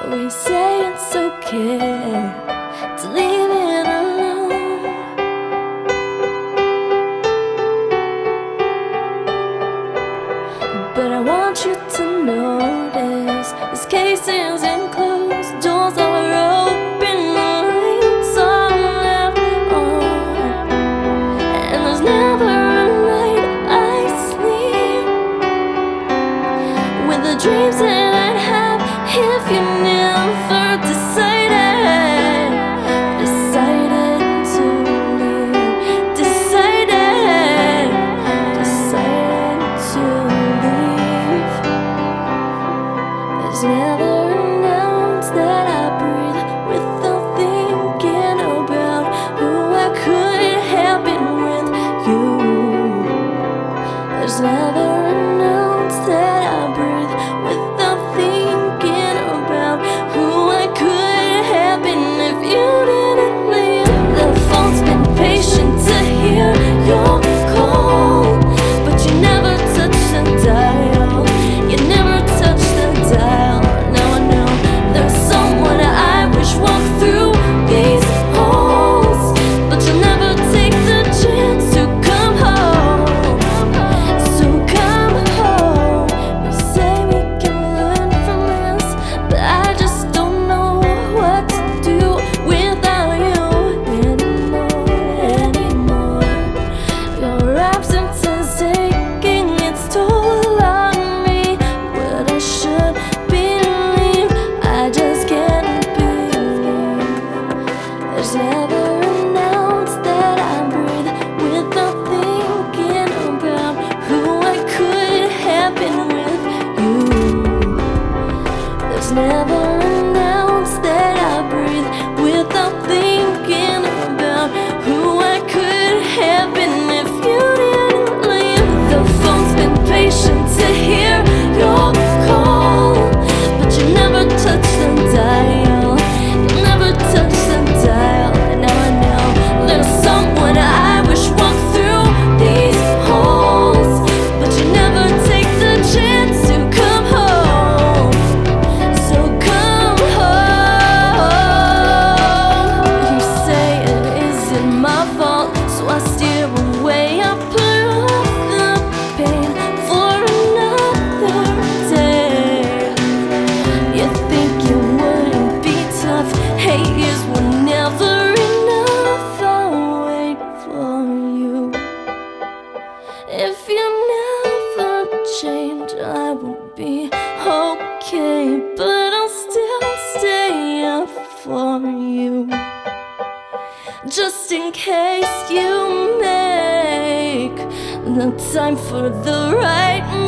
We say it's okay to leave it alone, but I want you to notice this case isn't closed. Doors are open, lights are left on, and there's never a night I sleep with the dreams that I'd have if you never decided to leave, decided to leave. There's never an ounce that I breathe without thinking about who I could have been with you. There's never an ounce that I breathe without thinking about who I could have been if you didn't leave. The phone's been patient to hear your call, but you never touch the dial. You never touch the dial. Now I know there's someone I wish walked through these halls, but you'll never take the chance to come home. So come home. We say we can learn from this, but I just don't know what to do without you anymore. Your absence is taking its toll on me. What I should believe, I just can't believe. There's never an ounce that I breathe without thinking about who I could have been with you. There's never an ounce that I breathe without thinking about who I could have been if you didn't leave. The phone's been patient to hear your call, but you never touch the dial. You never touch the dial. And now I know there's someone I wish walked through these halls, but you never take the chance to come home. So come home. You say it isn't my fault, so I steer away. I put off the pain for another day. You think you wouldn't be tough? Hey, years were never enough. I'll wait for you. If you never change, I will be okay, but I'll still stay up for you, just in case you make the time for the right